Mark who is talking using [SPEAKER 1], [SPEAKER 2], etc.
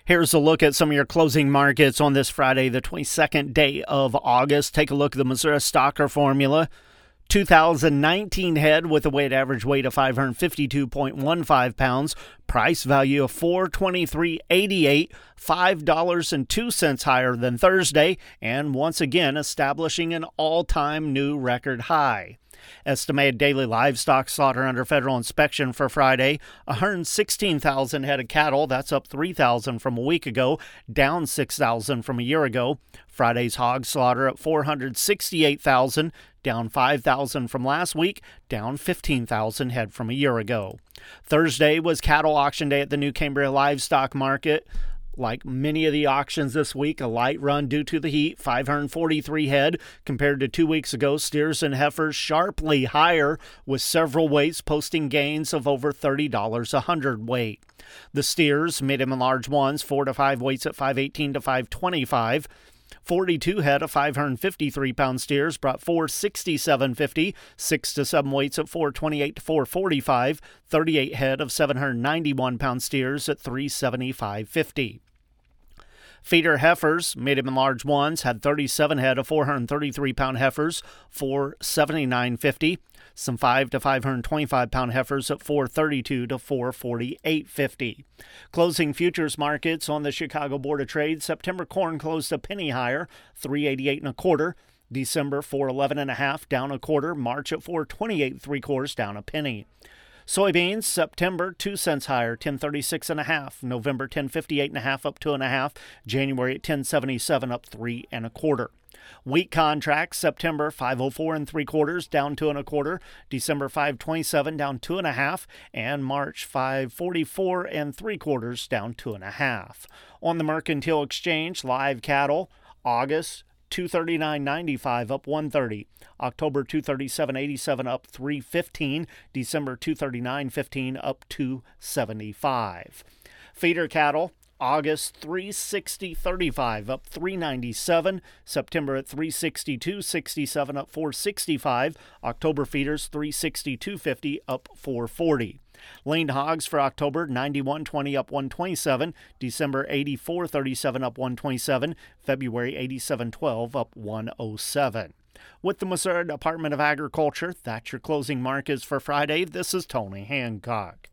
[SPEAKER 1] Here's a look at some of your closing markets on this Friday, the 22nd day of August. Take a look at the Missouri Stocker Formula. 2019 head with a weighted average weight of 552.15 pounds. Price value of $423.88, $5.02 higher than Thursday, and once again establishing an all-time new record high. Estimated daily livestock slaughter under federal inspection for Friday, 116,000 head of cattle. That's up 3,000 from a week ago, down 6,000 from a year ago. Friday's hog slaughter at 468,000, down 5,000 from last week, down 15,000 head from a year ago. Thursday was cattle auction day at the New Cambria Livestock Market. Like many of the auctions this week, a light run due to the heat, 543 head compared to 2 weeks ago. Steers and heifers sharply higher with several weights posting gains of over $30 a hundredweight. The steers, medium and large ones, 4 to 5 weights at 518 to 525. 42 head of 553-pound steers brought 467.50, 6 to 7 weights at 428 to 445, 38 head of 791-pound steers at 375.50. Feeder heifers, medium and large ones, had 37 head of 433-pound heifers, 479.50. Some 5 to 525-pound heifers at 432 to 448.50. Closing futures markets on the Chicago Board of Trade. September corn closed a penny higher, 388 and a quarter. December 411 and a half, down a quarter. March at 428 3/4, down a penny. Soybeans, September 2 cents higher, 1036 and a half. November 1058 and a half, up 2 and a half. January at 1077, up 3 and a quarter. Wheat contracts, September 504 and 3/4, down 2 and a quarter. December 527, down 2 and a half, and March 544 and 3/4, down 2 and a half. On the Mercantile Exchange, live cattle, August 239.95, up 130. October 237.87, up 315. December 239.15, up 275. Feeder cattle, August 360.35, up 397. September at 362.67, up 465. October feeders 362.50, up 440. Lean hogs for October 91.20, up 127. December 84.37, up 127. February 87.12, up 107. With the Missouri Department of Agriculture, that's your closing markets for Friday. This is Tony Hancock.